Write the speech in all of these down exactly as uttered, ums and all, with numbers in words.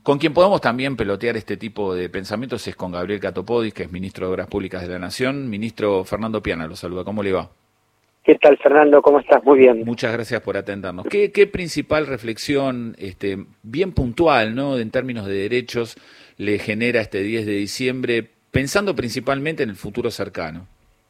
Con quien podemos también pelotear este tipo de pensamientos es con Gabriel Catopodis, que es ministro de Obras Públicas de la Nación. Ministro Fernando Piana lo saluda, ¿cómo le va? ¿Qué tal, Fernando? ¿Cómo estás? Muy bien. Muchas gracias por atendernos. ¿Qué, qué principal reflexión, este, bien puntual, ¿no?, en términos de derechos, le genera este diez de diciembre, pensando principalmente en el futuro cercano?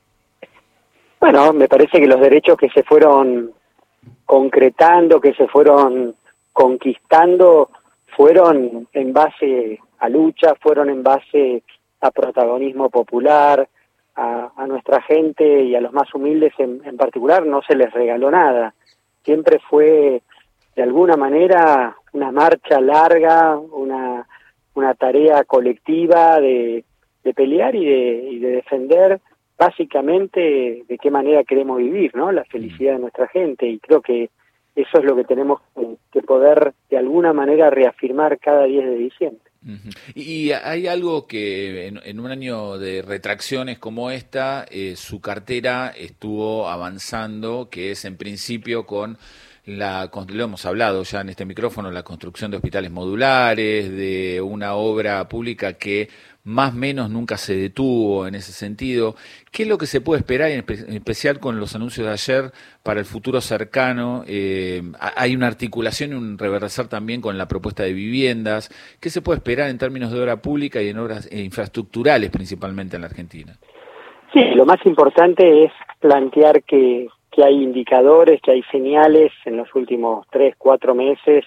Bueno, me parece que los derechos que se fueron concretando, que se fueron conquistando, fueron en base a lucha, fueron en base a protagonismo popular, a, a nuestra gente y a los más humildes en, en particular no se les regaló nada. Siempre fue, de alguna manera, una marcha larga, una, una tarea colectiva de, de pelear y de, y de defender básicamente de qué manera queremos vivir, ¿no? La felicidad de nuestra gente, y creo que eso es lo que tenemos que poder de alguna manera reafirmar cada diez de diciembre. Uh-huh. Y hay algo que en, en un año de retracciones como esta, eh, su cartera estuvo avanzando, que es en principio con la, lo hemos hablado ya en este micrófono, la construcción de hospitales modulares, de una obra pública que más o menos nunca se detuvo en ese sentido. ¿Qué es lo que se puede esperar, en, espe en especial con los anuncios de ayer, para el futuro cercano? Eh, hay una articulación y un reversar también con la propuesta de viviendas. ¿Qué se puede esperar en términos de obra pública y en obras eh, infraestructurales principalmente en la Argentina? Sí, lo más importante es plantear que, que hay indicadores, que hay señales en los últimos tres, cuatro meses,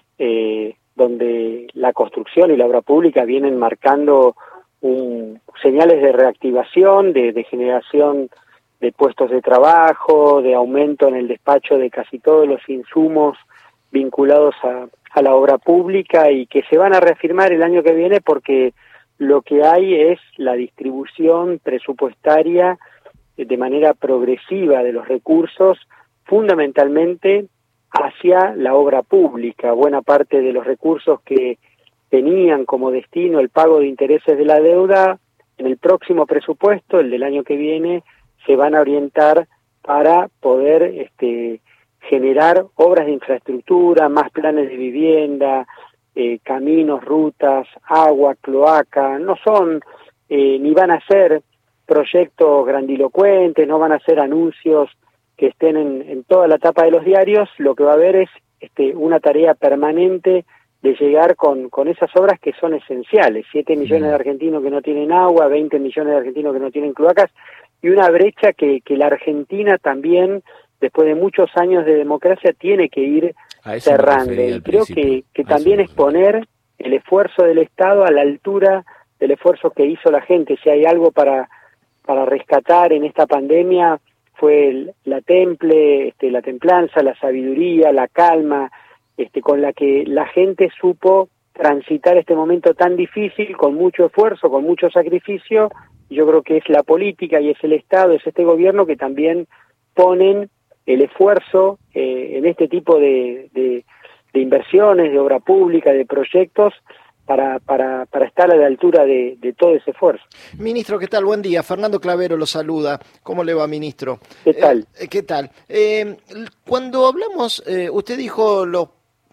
eh, donde la construcción y la obra pública vienen marcando un, señales de reactivación, de, de generación de puestos de trabajo, de aumento en el despacho de casi todos los insumos vinculados a, a la obra pública, y que se van a reafirmar el año que viene porque lo que hay es la distribución presupuestaria de manera progresiva de los recursos, fundamentalmente hacia la obra pública. Buena parte de los recursos que tenían como destino el pago de intereses de la deuda, en el próximo presupuesto, el del año que viene, se van a orientar para poder este, generar obras de infraestructura, más planes de vivienda, eh, caminos, rutas, agua, cloaca. No son eh, ni van a ser proyectos grandilocuentes, no van a ser anuncios que estén en, en toda la tapa de los diarios. Lo que va a haber es este, una tarea permanente de llegar con, con esas obras que son esenciales. Siete millones de argentinos que no tienen agua, veinte millones de argentinos que no tienen cloacas, y una brecha que, que la Argentina también, después de muchos años de democracia, tiene que ir cerrando. Y creo que, que también es poner el esfuerzo del Estado a la altura del esfuerzo que hizo la gente. Si hay algo para, para rescatar en esta pandemia, fue el, la temple, este, la templanza, la sabiduría, la calma, este, con la que la gente supo transitar este momento tan difícil, con mucho esfuerzo, con mucho sacrificio. Yo creo que es la política y es el Estado, es este gobierno que también ponen el esfuerzo eh, en este tipo de, de, de inversiones, de obra pública, de proyectos, Para, para, para estar a la altura de, de todo ese esfuerzo. Ministro, ¿qué tal? Buen día. Fernando Clavero lo saluda. ¿Cómo le va, ministro? ¿Qué tal? Eh, ¿Qué tal? Eh, cuando hablamos, eh, usted dijo los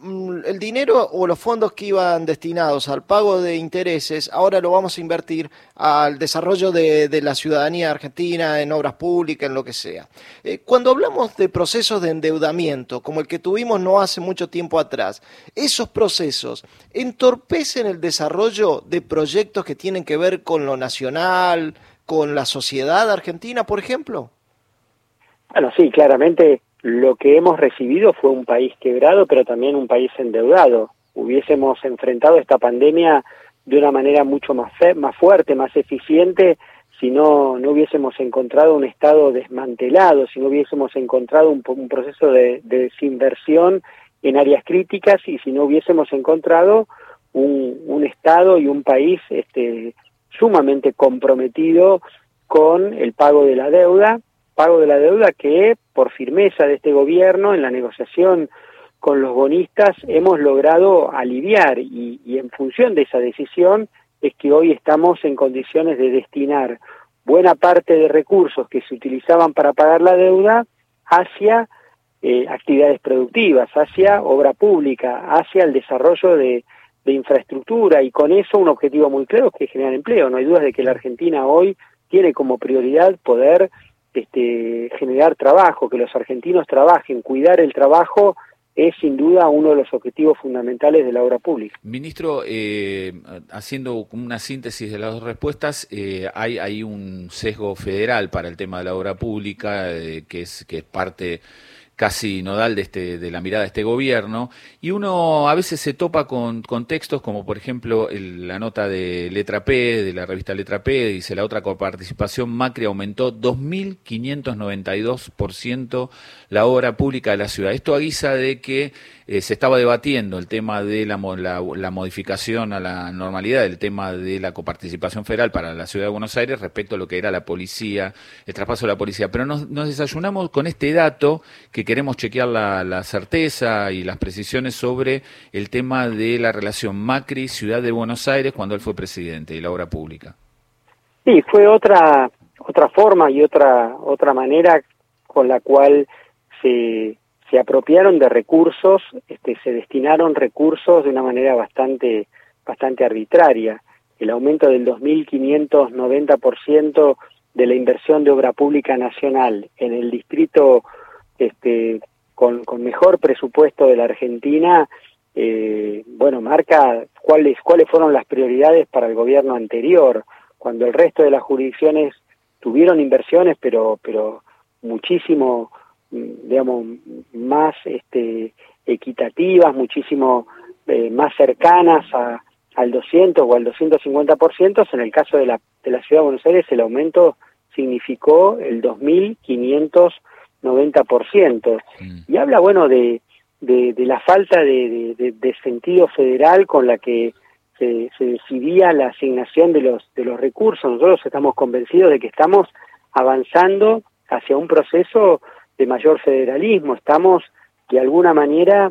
el dinero o los fondos que iban destinados al pago de intereses, ahora lo vamos a invertir al desarrollo de, de la ciudadanía argentina, en obras públicas, en lo que sea. Eh, cuando hablamos de procesos de endeudamiento, como el que tuvimos no hace mucho tiempo atrás, esos procesos entorpecen el desarrollo de proyectos que tienen que ver con lo nacional, con la sociedad argentina, por ejemplo. Bueno, sí, claramente lo que hemos recibido fue un país quebrado, pero también un país endeudado. Hubiésemos enfrentado esta pandemia de una manera mucho más, fe más fuerte, más eficiente, si no, no hubiésemos encontrado un Estado desmantelado, si no hubiésemos encontrado un, un proceso de, de desinversión en áreas críticas, y si no hubiésemos encontrado un, un Estado y un país este, sumamente comprometido con el pago de la deuda, pago de la deuda que, por firmeza de este gobierno en la negociación con los bonistas, hemos logrado aliviar, y, y en función de esa decisión es que hoy estamos en condiciones de destinar buena parte de recursos que se utilizaban para pagar la deuda hacia eh, actividades productivas, hacia obra pública, hacia el desarrollo de, de infraestructura, y con eso un objetivo muy claro, que es generar empleo. No hay dudas de que la Argentina hoy tiene como prioridad poder este, generar trabajo, que los argentinos trabajen. Cuidar el trabajo es sin duda uno de los objetivos fundamentales de la obra pública. Ministro, eh, haciendo una síntesis de las dos respuestas, eh, hay, hay un sesgo federal para el tema de la obra pública, eh, que es que es parte casi nodal de este de la mirada de este gobierno, y uno a veces se topa con, con textos como por ejemplo el, la nota de Letra P, de la revista Letra P, dice: la otra coparticipación, Macri aumentó dos mil quinientos noventa y dos por ciento la obra pública de la ciudad. Esto a guisa de que eh, se estaba debatiendo el tema de la, la, la modificación a la normalidad, el tema de la coparticipación federal para la ciudad de Buenos Aires respecto a lo que era la policía, el traspaso de la policía. Pero nos, nos desayunamos con este dato que queremos chequear la, la certeza y las precisiones sobre el tema de la relación Macri-Ciudad de Buenos Aires cuando él fue presidente y la obra pública. Sí, fue otra otra forma y otra otra manera con la cual se, se apropiaron de recursos, este, se destinaron recursos de una manera bastante bastante arbitraria. El aumento del dos mil quinientos noventa por ciento de la inversión de obra pública nacional en el distrito este, con, con mejor presupuesto de la Argentina, eh, bueno, marca cuáles cuáles fueron las prioridades para el gobierno anterior, cuando el resto de las jurisdicciones tuvieron inversiones, pero pero muchísimo, digamos, más este, equitativas, muchísimo eh, más cercanas a, al doscientos o al doscientos cincuenta por ciento. En el caso de la, de la Ciudad de Buenos Aires, el aumento significó el dos mil quinientos noventa por ciento. Mm. Y habla, bueno, de, de, de la falta de, de, de sentido federal con la que se, se decidía la asignación de los, de los recursos. Nosotros estamos convencidos de que estamos avanzando hacia un proceso de mayor federalismo. Estamos, de alguna manera,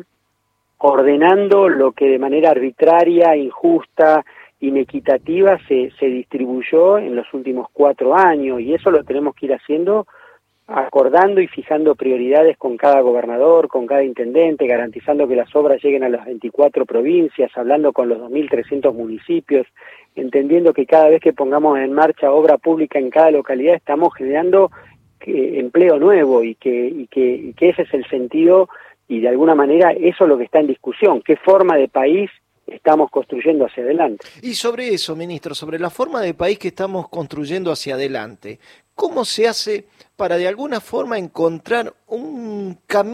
ordenando lo que de manera arbitraria, injusta, inequitativa se, se distribuyó en los últimos cuatro años, y eso lo tenemos que ir haciendo acordando y fijando prioridades con cada gobernador, con cada intendente, garantizando que las obras lleguen a las veinticuatro provincias, hablando con los dos mil trescientos municipios, entendiendo que cada vez que pongamos en marcha obra pública en cada localidad estamos generando eh, empleo nuevo, y que, y, que, y que ese es el sentido, y de alguna manera eso es lo que está en discusión, qué forma de país estamos construyendo hacia adelante. Y sobre eso, ministro, sobre la forma de país que estamos construyendo hacia adelante, ¿cómo se hace para de alguna forma encontrar un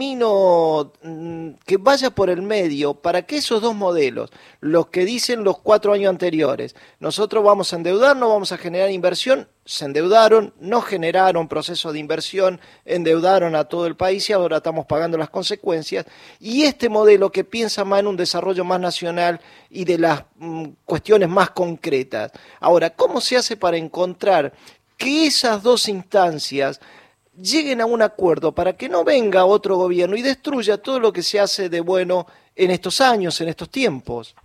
camino que vaya por el medio para que esos dos modelos, los que dicen los cuatro años anteriores, nosotros vamos a endeudarnos, vamos a generar inversión, se endeudaron, no generaron proceso de inversión, endeudaron a todo el país y ahora estamos pagando las consecuencias, y este modelo que piensa más en un desarrollo más nacional y de las mm, cuestiones más concretas? Ahora, ¿cómo se hace para encontrar que esas dos instancias lleguen a un acuerdo para que no venga otro gobierno y destruya todo lo que se hace de bueno en estos años, en estos tiempos?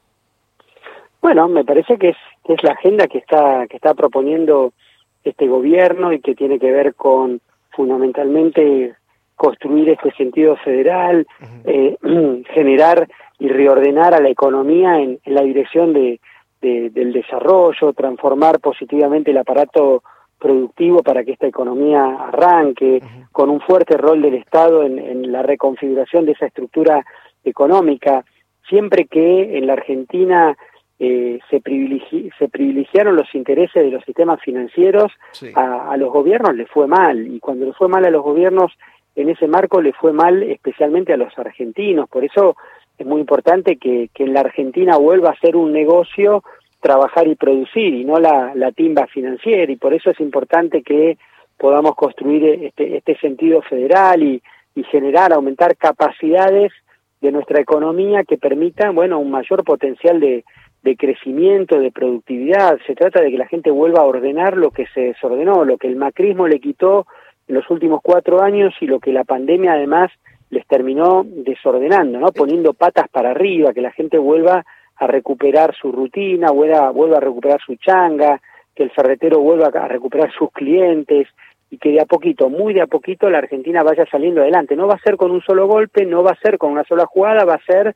Bueno, me parece que es, que es la agenda que está, que está proponiendo este gobierno, y que tiene que ver con fundamentalmente construir este sentido federal, uh-huh. eh, generar y reordenar a la economía en, en la dirección de De, del desarrollo, transformar positivamente el aparato productivo para que esta economía arranque, uh-huh. con un fuerte rol del Estado en, en la reconfiguración de esa estructura económica. Siempre que en la Argentina eh, se, privilegi se privilegiaron los intereses de los sistemas financieros, sí. a, a los gobiernos les fue mal, y cuando les fue mal a los gobiernos, en ese marco les fue mal especialmente a los argentinos. Por eso es muy importante que, que en la Argentina vuelva a ser un negocio trabajar y producir, y no la, la timba financiera, y por eso es importante que podamos construir este, este sentido federal y, y generar, aumentar capacidades de nuestra economía que permitan, bueno, un mayor potencial de, de crecimiento, de productividad. Se trata de que la gente vuelva a ordenar lo que se desordenó, lo que el macrismo le quitó en los últimos cuatro años y lo que la pandemia además les terminó desordenando, ¿no? Poniendo patas para arriba, que la gente vuelva a recuperar su rutina, vuelva, vuelva a recuperar su changa, que el ferretero vuelva a recuperar sus clientes, y que de a poquito, muy de a poquito, la Argentina vaya saliendo adelante. No va a ser con un solo golpe, no va a ser con una sola jugada, va a ser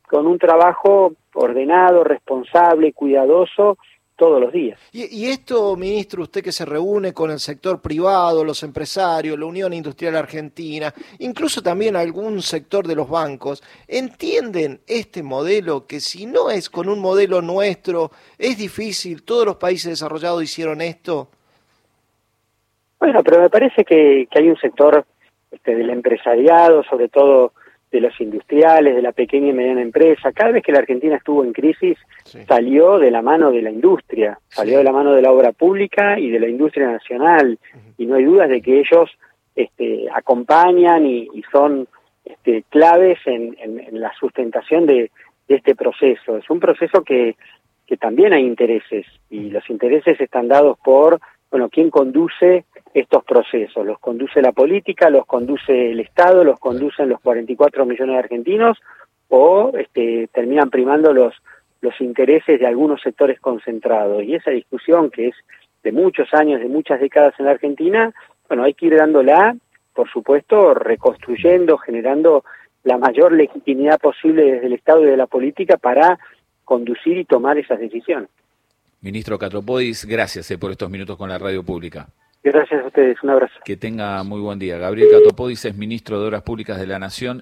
con un trabajo ordenado, responsable, cuidadoso, todos los días. Y, y esto, ministro, usted que se reúne con el sector privado, los empresarios, la Unión Industrial Argentina, incluso también algún sector de los bancos, ¿entienden este modelo que si no es con un modelo nuestro, es difícil? ¿Todos los países desarrollados hicieron esto? Bueno, pero me parece que, que hay un sector este, del empresariado, sobre todo de los industriales, de la pequeña y mediana empresa. Cada vez que la Argentina estuvo en crisis, sí. salió de la mano de la industria, salió sí. de la mano de la obra pública y de la industria nacional, uh-huh. y no hay dudas de que ellos este, acompañan y, y son este, claves en, en, en la sustentación de, de este proceso. Es un proceso que, que también hay intereses, y los intereses están dados por, bueno, quién conduce estos procesos. Los conduce la política, los conduce el Estado, los conducen los cuarenta y cuatro millones de argentinos, o este, terminan primando los, los intereses de algunos sectores concentrados. Y esa discusión, que es de muchos años, de muchas décadas en la Argentina, bueno, hay que ir dándola, por supuesto, reconstruyendo, generando la mayor legitimidad posible desde el Estado y de la política para conducir y tomar esas decisiones. Ministro Catropodis, gracias eh, por estos minutos con la radio pública. Gracias a ustedes, un abrazo. Que tenga muy buen día. Gabriel Catropodis es ministro de Obras Públicas de la Nación.